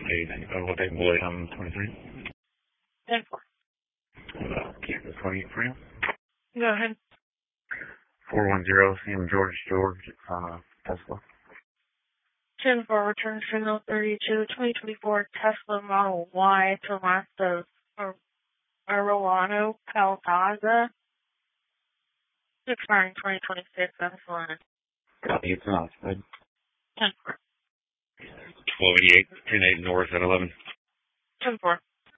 What day will it come? 23? 10-4. Keep the 28 for you. Go ahead. 410 Sam George Tesla. 10-4, return signal 32, 2024 Tesla Model Y to Mazda Arellano Calzada, expiring 2026, Barcelona. Copy, it's not. 10-4. 1288, 10-8 North at 11. 10-4.